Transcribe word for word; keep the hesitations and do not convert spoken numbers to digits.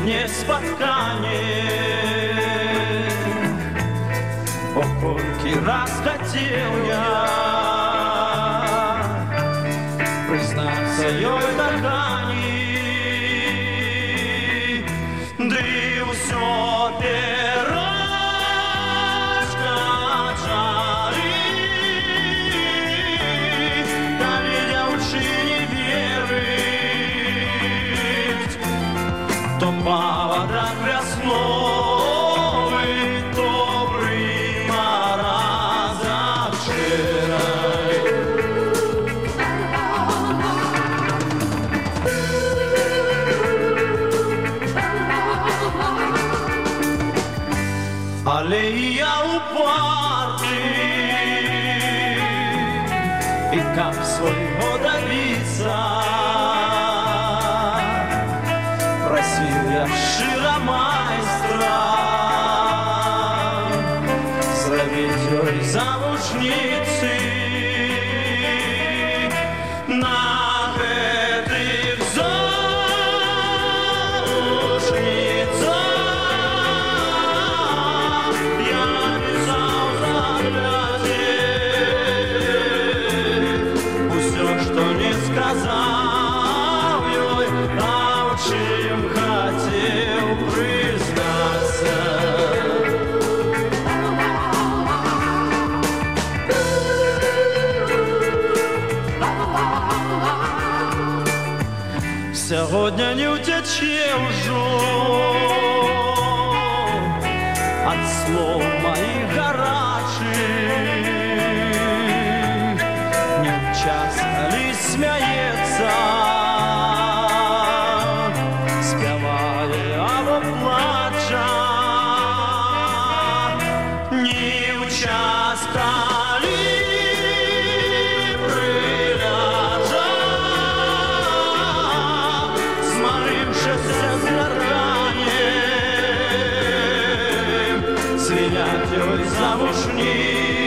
nie spotkanie. Покольки раз хотел я признаться ёй кохании, да и усё перашка жары, коли дзяўчыне верыць, то павадак вясновы добры мараза вчерай. Але я упорный, и как своего добиться, просил я шира майстра зробить ёй замужніцы. На гэтых замужніцах я пісаў заглядзе усё, што не сказаў ёй, а ў чым хацеў прызнацца. Сьогодні не утече ўжо ад слов моих гарачых, не ў час, калі смяецца, спявае або плача, не ў час, калі звенят ёй замужні.